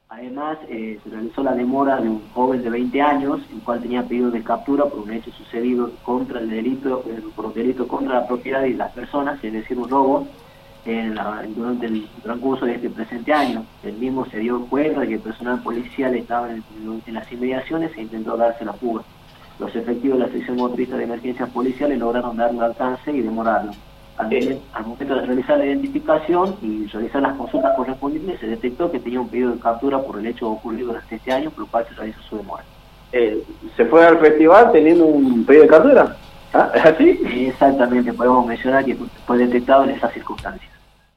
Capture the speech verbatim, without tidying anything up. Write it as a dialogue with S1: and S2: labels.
S1: Además, eh, se realizó la demora de un joven de veinte años, el cual tenía pedido de captura por un hecho sucedido contra el delito, eh, por delito contra la propiedad y las personas, es decir, un robo, en la, durante el transcurso de este presente año. El mismo se dio cuenta de que el personal policial estaba en, en las inmediaciones e intentó darse la fuga. Los efectivos de la sección motorista de emergencias policiales lograron darle alcance y demorarlo. Al,
S2: Eh,
S1: al momento de realizar la identificación y realizar las consultas correspondientes, se detectó que tenía un pedido de captura por el hecho ocurrido durante este año, por lo cual se realizó su demora.
S2: eh, ¿Se fue al festival teniendo un pedido de captura? ¿Ah? ¿Es así?
S1: Exactamente, podemos mencionar que fue detectado en esas circunstancias.